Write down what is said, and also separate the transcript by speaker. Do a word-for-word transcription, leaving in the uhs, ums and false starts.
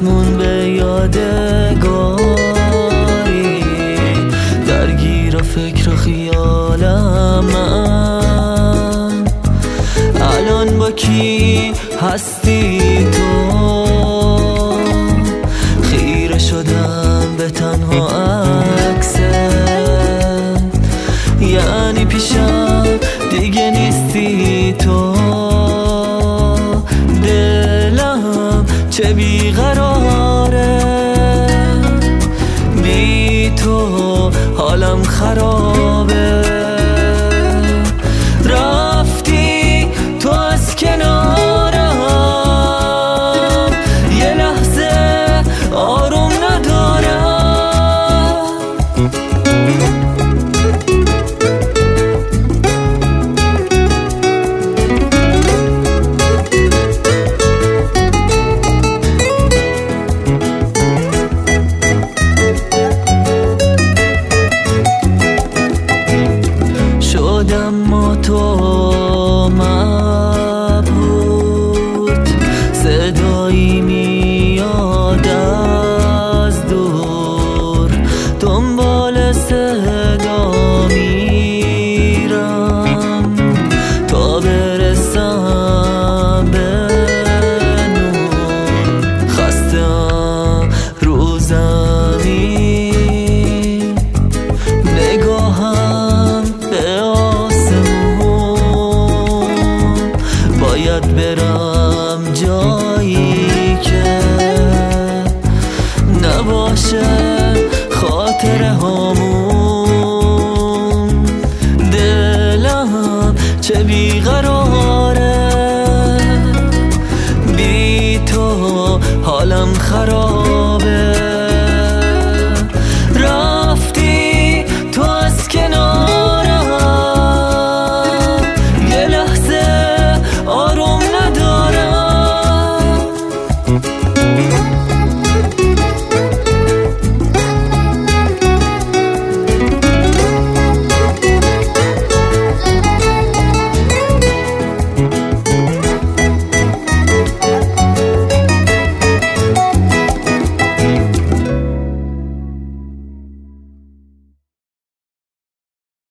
Speaker 1: مون به یادگاری، درگیر فکر و خیالم من. الان با کی هستی تو؟ خیره شدم به تنها عکست، یعنی پیشم دیگه نیستی تو. دلم چه بیقراره، بی تو حالم خرابه. رفتی تو از کنارم، یه لحظه آروم ندارم. اما تو مبهوت، صدایی میاد از دور، دنبال صدا میرم تا برسم به نور. خستم رو زمین، نگاهم به باید برم جایی که نباشه خاطره هامون. دلم چه بیقراره، بی تو حالم خراب.